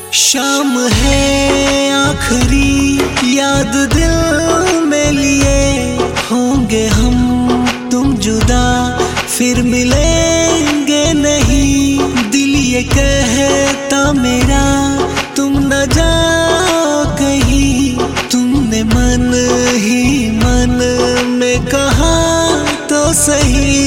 शाम है आखिरी याद दिल में लिए, होंगे हम तुम जुदा फिर मिलेंगे नहीं। दिल ये कहता मेरा तुम न जाओ कहीं, तुमने मन ही मन में कहा तो सही।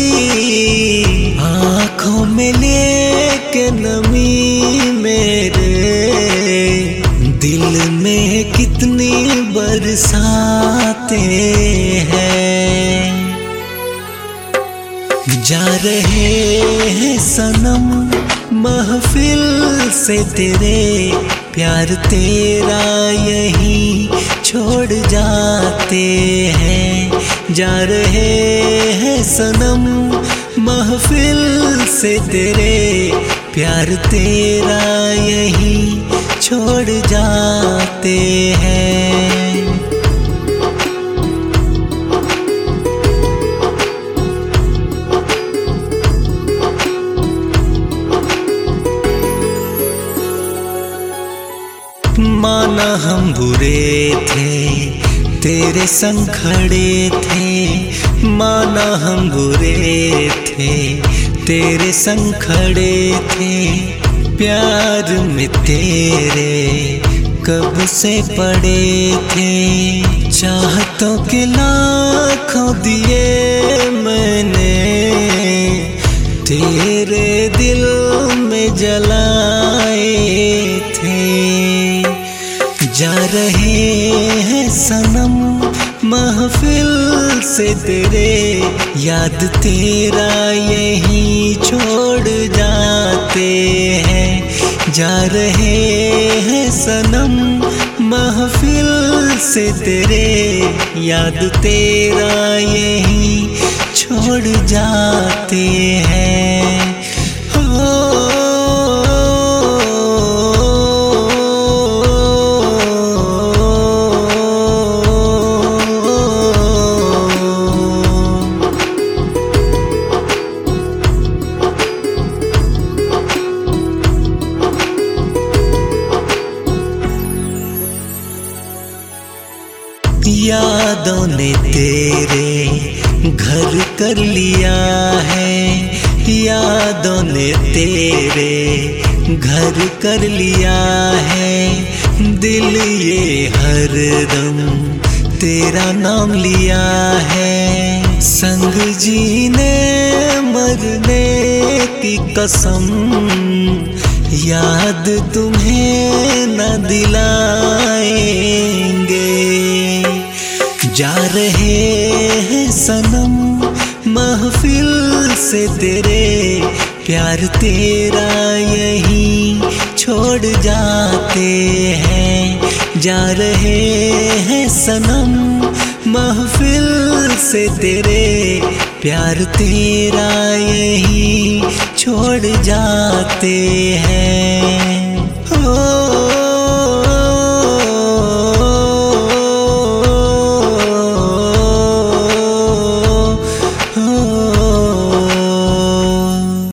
आँखों में लेके नमी मेरे, दिल में कितनी बरसाते हैं। जा रहे हैं सनम महफिल से तेरे, प्यार तेरा यहीं छोड़ जाते हैं। जा रहे हैं सनम महफिल से तेरे, प्यार तेरा यहीं छोड़ जाते हैं। माना हम बुरे थे तेरे संग खड़े थे, माना हम बुरे थे तेरे संग खड़े थे। प्यार में तेरे कब से पड़े थे, चाहतों के लाखों दिए मैंने, तेरे दिल में जलाए थे। जा रहे हैं सनम महफिल से तेरे, याद तेरा यहीं छोड़ जाते हैं। जा रहे हैं सनम महफिल से तेरे, याद तेरा यहीं छोड़ जाते हैं। यादों ने तेरे घर कर लिया है, यादों ने तेरे घर कर लिया है। दिल ये हरदम तेरा नाम लिया है, संग जीने मरने की कसम, याद तुम्हें न दिलाएंगे। जा रहे हैं सनम महफिल से तेरे, प्यार तेरा यहीं छोड़ जाते हैं। जा रहे हैं सनम महफिल से तेरे, प्यार तेरा यहीं छोड़ जाते हैं।